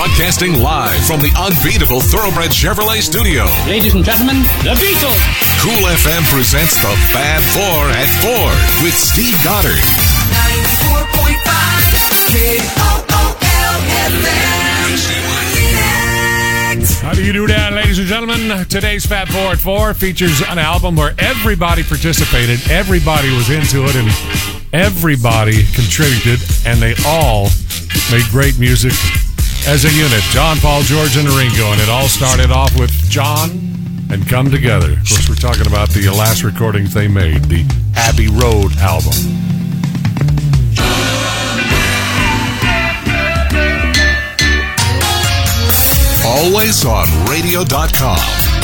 Broadcasting live from the unbeatable Thoroughbred Chevrolet studio. Ladies and gentlemen, the Beatles. Cool FM presents the Fab Four at Ford with Steve Goddard. 94.5 KOOL-FM. How do you do that, ladies and gentlemen? Today's Fab Four at Four features an album where everybody participated, everybody was into it, and everybody contributed, and they all made great music as a unit. John, Paul, George, and Ringo, and it all started off with John and Come Together. Of course, we're talking about the last recordings they made, the Abbey Road album. Always on radio.com.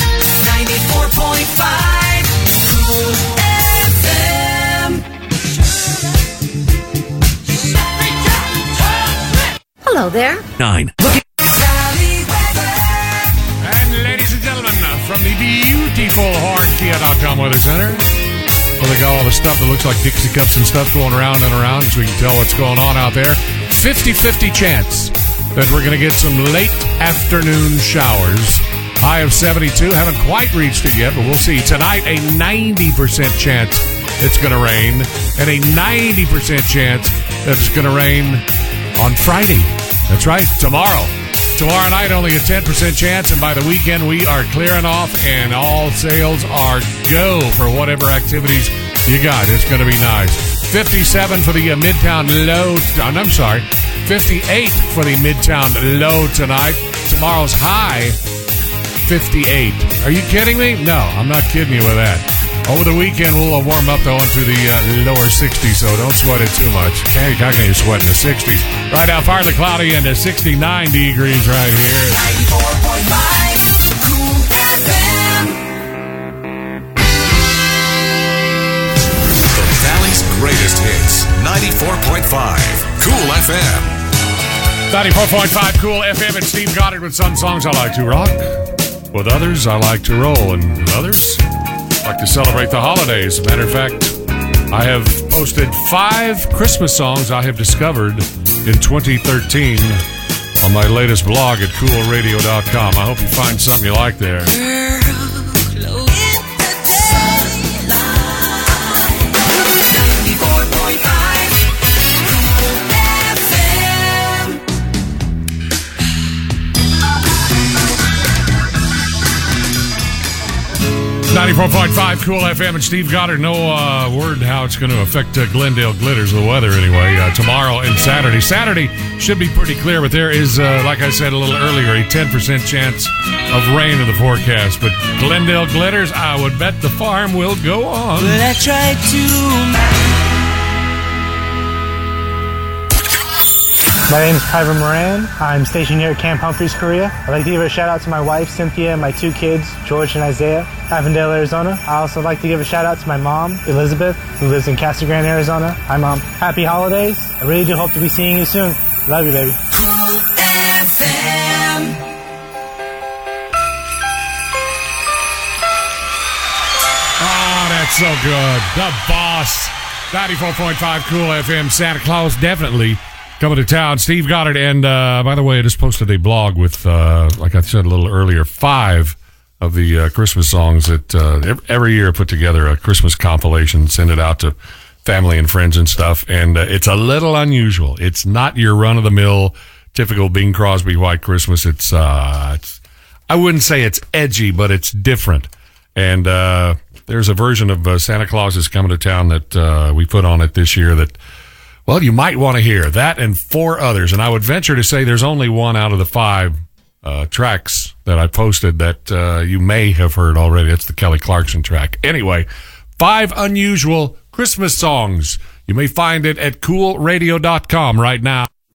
94.5 Cool FM. Hello there. 9. And ladies and gentlemen, from the beautiful HornKia.com Weather Center, where they got all the stuff that looks like Dixie cups and stuff going around and around, so we can tell what's going on out there. 50-50 chance that we're going to get some late afternoon showers. High of 72. Haven't quite reached it yet, but we'll see. Tonight, a 90% chance it's going to rain, and a 90% chance that it's going to rain on Friday. That's right, tomorrow. Tomorrow night, only a 10% chance, and by the weekend, we are clearing off, and all sales are go for whatever activities you got. It's going to be nice. 57 for the Midtown low. I'm sorry, 58 for the Midtown low tonight. Tomorrow's high, 58. Are you kidding me? No, I'm not kidding you with that. Over the weekend, we'll warm up, though, into the lower 60s, so don't sweat it too much. How can you sweat in the 60s? Right out partly cloudy and 69 degrees right here. 94.5 Cool FM. The Valley's greatest hits. 94.5 Cool FM. 94.5 Cool FM and Steve Goddard with some songs I like to rock. With others, I like to roll. And with others, I like to celebrate the holidays. Matter of fact, I have posted 5 Christmas songs I have discovered in 2013 on my latest blog at coolradio.com. I hope you find something you like there. .5 Cool FM and Steve Goddard. No word how it's going to affect Glendale Glitters, the weather anyway, tomorrow and Saturday. Saturday should be pretty clear, but there is, like I said a little earlier, a 10% chance of rain in the forecast. But Glendale Glitters, I would bet the farm will go on. Well, I tried to... My name is Kyver Moran. I'm stationed here at Camp Humphreys, Korea. I'd like to give a shout out to my wife, Cynthia, and my 2 kids, George and Isaiah, Avondale, Arizona. I also like to give a shout out to my mom, Elizabeth, who lives in Casa Grande, Arizona. Hi, Mom. Happy holidays. I really do hope to be seeing you soon. Love you, baby. Cool FM. Oh, that's so good. The boss. 94.5 Cool FM. Santa Claus definitely coming to town. Steve Goddard. And by the way, I just posted a blog with, like I said a little earlier, 5 of the Christmas songs that every year I put together a Christmas compilation, send it out to family and friends and stuff. And it's a little unusual. It's not your run-of-the-mill, typical Bing Crosby White Christmas. It's I wouldn't say it's edgy, but it's different. And there's a version of Santa Claus is Coming to Town that we put on it this year that, well, you might want to hear. That and 4 others. And I would venture to say there's only 1 out of the 5 tracks that I posted that you may have heard already. It's the Kelly Clarkson track. Anyway, 5 unusual Christmas songs. You may find it at coolradio.com right now.